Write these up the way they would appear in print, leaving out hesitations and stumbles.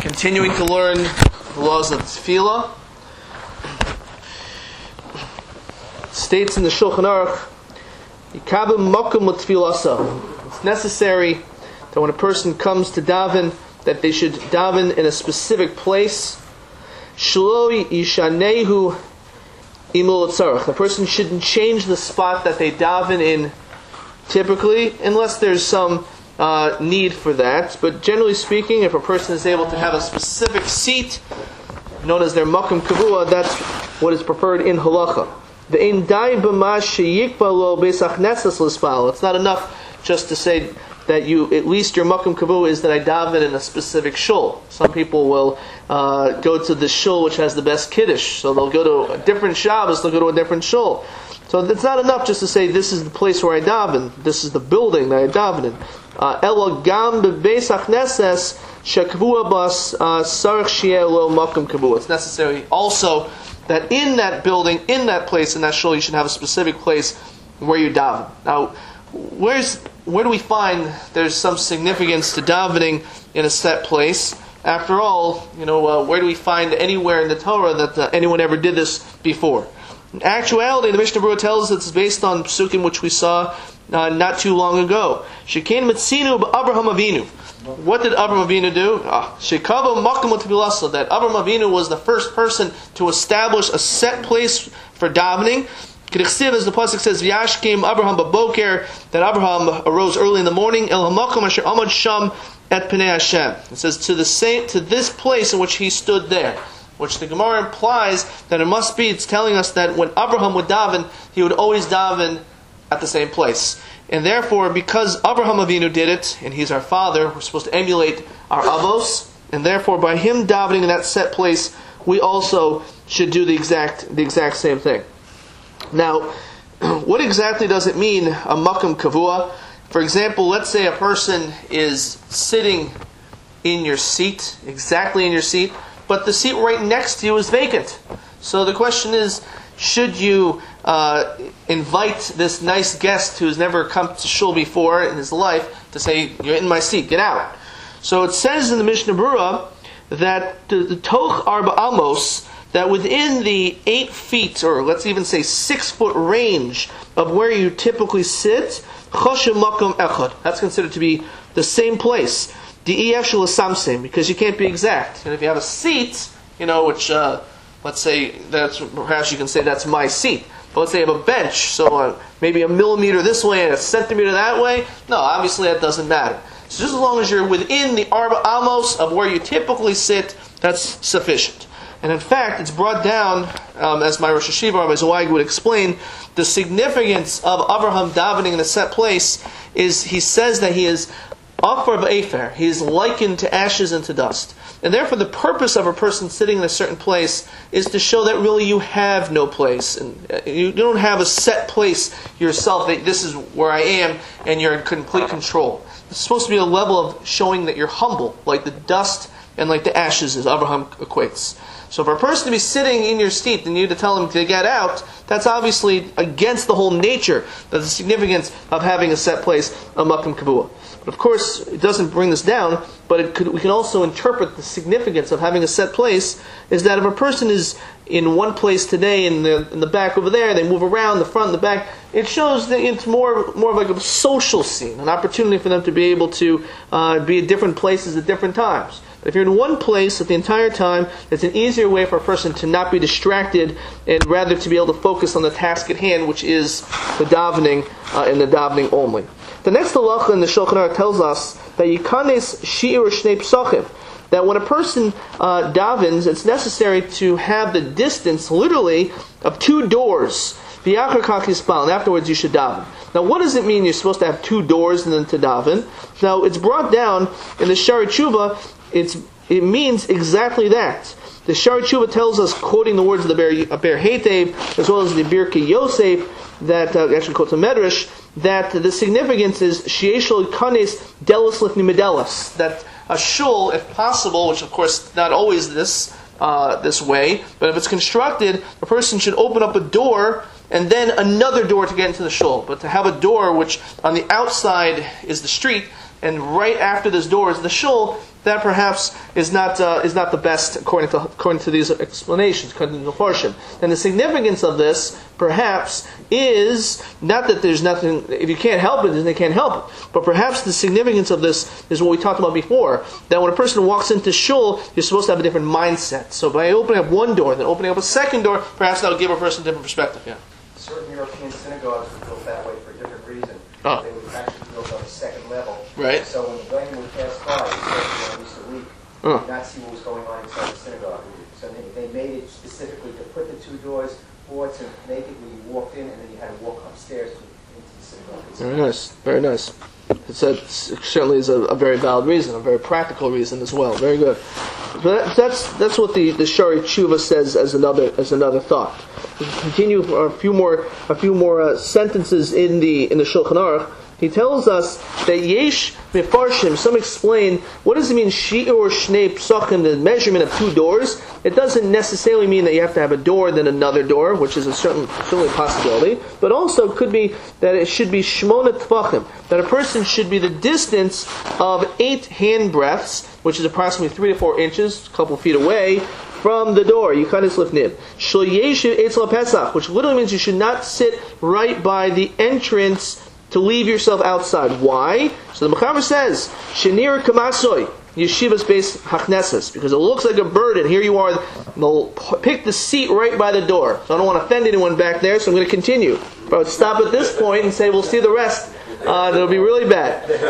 Continuing to learn the laws of tefillah. It states in the Shulchan Aruch, Yikabim makom l'tefilasa. It's necessary that when a person comes to daven, that they should daven in a specific place. Shelo yishanehu imul tzarich. The person shouldn't change the spot that they daven in typically, unless there's some need for that. But generally speaking, if a person is able to have a specific seat, known as their makom kavua, that's what is preferred in halacha. It's not enough just to say that at least your makom kavua is that I daven in a specific shul. Some people will go to the shul which has the best kiddush, so they'll go to a different Shabbos, they'll go to a different shul. So it's not enough just to say this is the place where I daven, this is the building that I daven in. Elo gam bebeis hachneses shekavua bas sarich shieh lo makom kavua. It's necessary also that in that building, in that place, in that shul, you should have a specific place where you daven. Now, where do we find there's some significance to davening in a set place? After all, where do we find anywhere in the Torah that anyone ever did this before? In actuality, the Mishnah Berurah tells us it's based on psukim which we saw not too long ago. Shekein metzinu b'Avraham Avinu. What did Avraham Avinu do? Shekava makom l'tefilasa. That Avraham Avinu was the first person to establish a set place for davening. K'dichsiv, as the pasuk says, V'yashkim Avraham b'boker, that Avraham arose early in the morning. El hamakom asher amad sham et pnei Hashem. It says to this place in which he stood there. Which the Gemara implies that it's telling us that when Abraham would daven, he would always daven at the same place. And therefore, because Abraham Avinu did it, and he's our father, we're supposed to emulate our avos, and therefore by him davening in that set place, we also should do the exact same thing. Now, what exactly does it mean, a makom kavua? For example, let's say a person is sitting in your seat, exactly in your seat, but the seat right next to you is vacant. So the question is, should you invite this nice guest who's never come to shul before in his life to say, you're in my seat, get out? So it says in the Mishnah Berurah that the toch arba amos, that within the 8 feet, or let's even say 6 foot range of where you typically sit, choshev makom echad. That's considered to be the same place. Because you can't be exact. And if you have a seat, which let's say perhaps you can say that's my seat. But let's say you have a bench, so maybe a millimeter this way and a centimeter that way. No, obviously that doesn't matter. So just as long as you're within the arba amos of where you typically sit, that's sufficient. And in fact, it's brought down, as my Rosh Hashiva, Rabbi Zweig, would explain, the significance of Avraham davening in a set place is he says that he is Afar v'efer, he is likened to ashes and to dust. And therefore the purpose of a person sitting in a certain place is to show that really you have no place. And you don't have a set place yourself, that this is where I am, and you're in complete control. It's supposed to be a level of showing that you're humble, like the dust and like the ashes, as Abraham equates. So for a person to be sitting in your seat and you to tell him to get out, that's obviously against the whole nature, the significance of having a set place, a makom kavua. But of course, it doesn't bring this down, but we can also interpret the significance of having a set place is that if a person is in one place today, in the back over there, they move around, the front and the back, it shows that it's more of like a social scene, an opportunity for them to be able to be at different places at different times. But if you're in one place at the entire time, it's an easier way for a person to not be distracted and rather to be able to focus on the task at hand, which is the davening and the davening only. The next halacha in the Shulchan Aruch tells us that yikanes shi'ur shnei psachim, that when a person davens, it's necessary to have the distance, literally, of 2 doors. V'yachar kach yispal, and afterwards you should daven. Now, what does it mean you're supposed to have 2 doors and then to daven? Now, it's brought down in the Shari Tshuva. It means exactly that. The Shari Tshuva tells us, quoting the words of the Ber Heitev, as well as the Birkei Yosef, that actually quotes a Medrash, that the significance is she'eshel kanes delos lifnei medelos, that a shul, if possible, which of course not always this way, but if it's constructed, a person should open up a door and then another door to get into the shul. But to have a door which on the outside is the street, and right after this door is the shul, that perhaps is not the best according to these explanations, according to the portion. And the significance of this, perhaps, is not that there's nothing. If you can't help it, then they can't help it. But perhaps the significance of this is what we talked about before. That when a person walks into shul, you're supposed to have a different mindset. So by opening up one door, then opening up a second door, perhaps that will give a person a different perspective. Yeah. Certain European synagogues were built that way for a different reason. Oh. They were actually built on the second level. Right. So when the plane would pass by, especially on Easter week, you could not see what was going on inside the synagogue. So they made it specifically to put the two doors, or to make it when you walked in, and then you had to walk upstairs into the synagogue. Very nice. Very nice. It certainly is a very valid reason, a very practical reason as well. Very good. But that's what the Shari Tshuva says as another thought. We continue for a few more sentences in the Shulchan Aruch. He tells us that yesh mefarshim. Some explain what does it mean shi'ur shnei psachim, the measurement of two doors. It doesn't necessarily mean that you have to have a door then another door, which is certainly a possibility. But also could be that it should be shmona tfachim, that a person should be the distance of 8 hand breadths, which is approximately 3 to 4 inches, a couple feet away from the door. Yikanis lifnib. Shlo yeshiv eitzel pesach, which literally means you should not sit right by the entrance to leave yourself outside. Why? So the Mechaber says, Shenir Kamasoy, Yeshiva's base Hachnesses, because it looks like a burden. Here you are, they'll pick the seat right by the door. So I don't want to offend anyone back there, so I'm going to continue. But I would stop at this point and say, we'll see the rest. That'll be really bad. They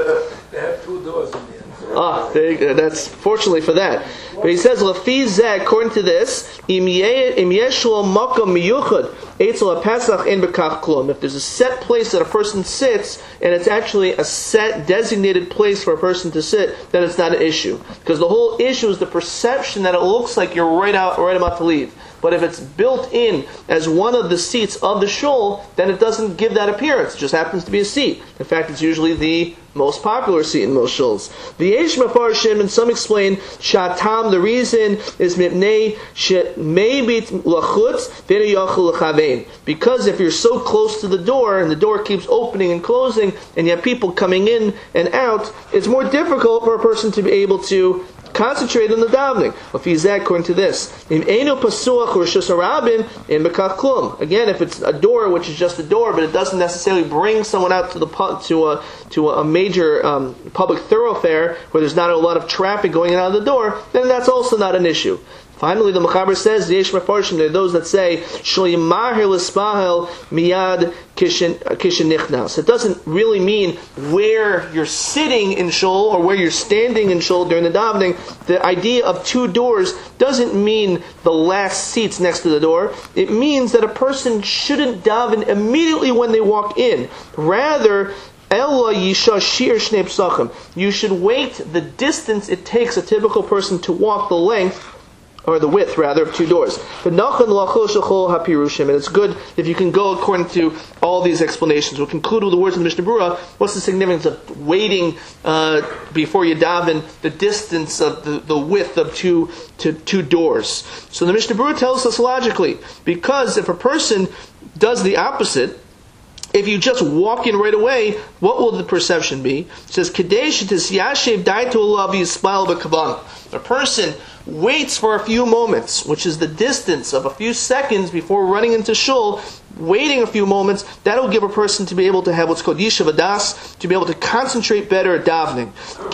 have 2 doors in the end. That's fortunately for that. But he says, Lafi zeh, according to this, im yesh lo makom miyuchad eitzel haPesach ein bekach klum. If there's a set place that a person sits, and it's actually a set designated place for a person to sit, then it's not an issue. Because the whole issue is the perception that it looks like you're right about to leave. But if it's built in as one of the seats of the shul, then it doesn't give that appearance. It just happens to be a seat. In fact, it's usually the most popular seat in most shuls. The Yesh Mefarshim, and some explain, Shatam, the reason is Mipnei Shemebit Lachutz V'Yachul L'Chavein. Because if you're so close to the door, and the door keeps opening and closing, and you have people coming in and out, it's more difficult for a person to be able to concentrate on the davening. According to this, again, if it's a door which is just a door, but it doesn't necessarily bring someone out to a major public thoroughfare where there's not a lot of traffic going in and out of the door, then that's also not an issue. Finally, the Mechaber says, the Yesh Mefarshim, there are those that say, Shloimahir l'spahel miyad kishen nichnas. It doesn't really mean where you're sitting in shul or where you're standing in shul during the davening. The idea of 2 doors doesn't mean the last seats next to the door. It means that a person shouldn't daven immediately when they walk in. Rather, you should wait the distance it takes a typical person to walk the length, or the width rather, of 2 doors. And it's good if you can go according to all these explanations. We'll conclude with the words of the Mishnah Berurah. What's the significance of waiting before you daven the distance of the width of two doors? So the Mishnah Berurah tells us logically, because if a person does the opposite, if you just walk in right away, what will the perception be? It says, the person waits for a few moments, which is the distance of a few seconds before running into shul, waiting a few moments, that'll give a person to be able to have what's called yishuv adas, to be able to concentrate better at davening.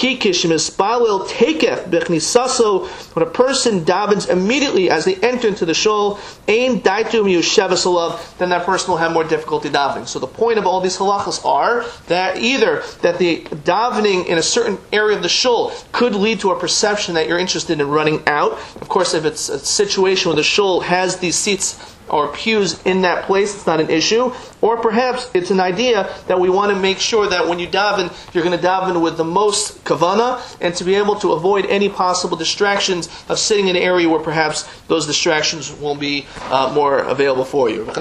When a person davens immediately as they enter into the shul, then that person will have more difficulty davening. So the point of all these halachas are that either that the davening in a certain area of the shul could lead to a perception that you're interested in running out. Of course, if it's a situation where the shul has these seats or pews in that place, it's not an issue. Or perhaps it's an idea that we want to make sure that when you daven, you're going to daven with the most kavana, and to be able to avoid any possible distractions of sitting in an area where perhaps those distractions will be more available for you.